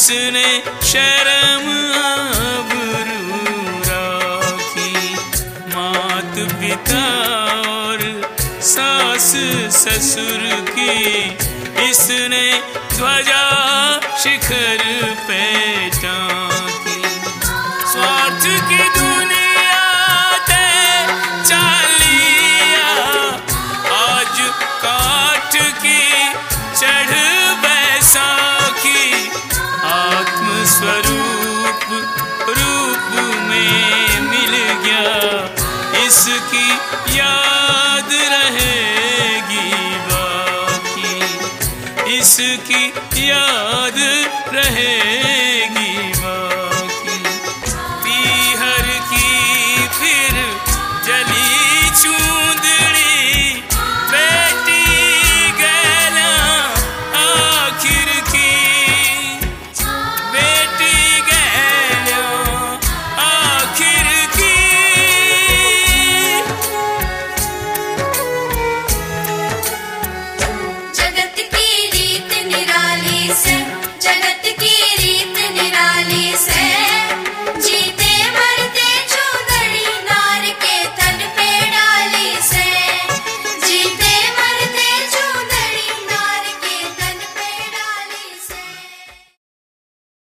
इसने शर्म आबरू राखी। मात पिता और सास ससुर की इसने ध्वजा शिखर पे टांकी। स्वार्थ की दुनिया ते चालिया, आज काठ की चढ़ बैसाखी। आत्म स्वरूप रूप में मिल गया, इसकी याद रहेगी बाकी, इसकी याद रहेगी।